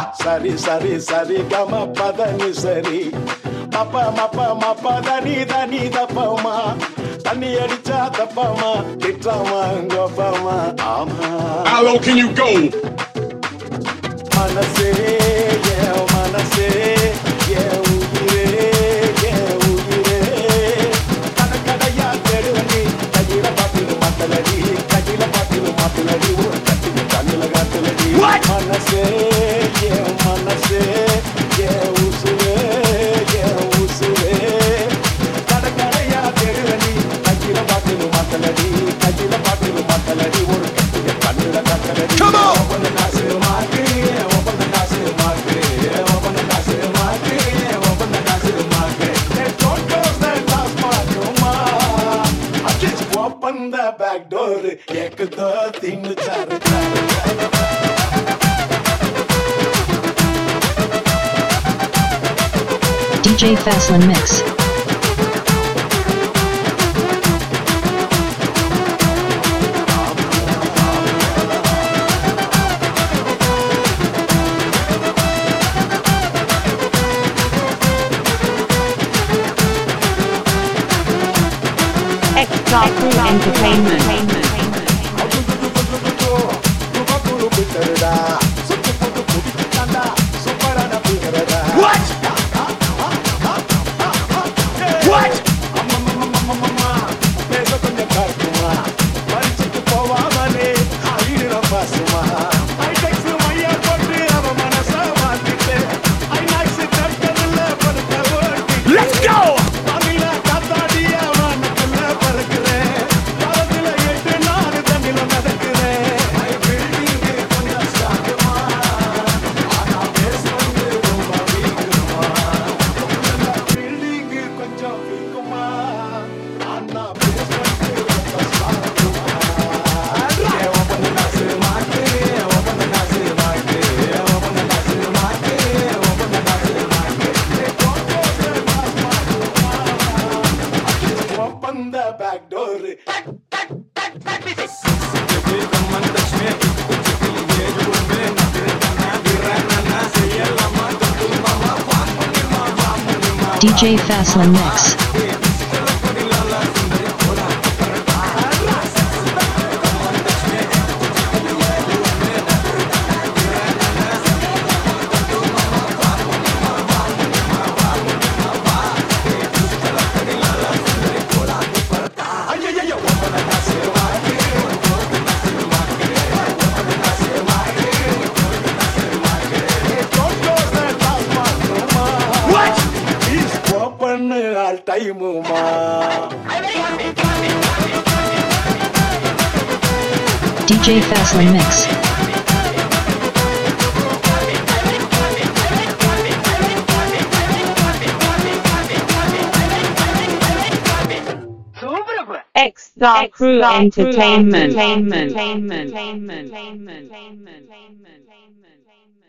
சரி சரி சரி கம பதனி சரி மப்ப மப்ப மப்ப தனி தனி தப்பமா தண்ணி அடிச்சா தப்பமா திட்டாமா கோப்பமா ஆமா. How low can you go? மனசே என் மனசே என் உயிரே என் உயிரே கடற்கடையா தேடுவண்டி கையில பாட்டிலும் மாத்தலடி கையில பாட்டிலும் மாத்தலடி ஒரு கட்டில கண்ணுல காத்தலடி மனசே என் மனசே என் உசுரே என் உசுரே கடற்கடையா தேடுவண்டி கையில பாட்டிலும் மாத்தலடி கையில பாட்டிலும் மாத்தலடி ஒரு கட்டில கண்ணுல காத்தலடி. Open the back door, ek do teen char char. DJ Faslin Mix. Extra Crew Entertainment. What? What? Let's go! Open the back door. DJ Faslin Mix. All time, ma. DJ Faslin Mix. Extra Crew Entertainment.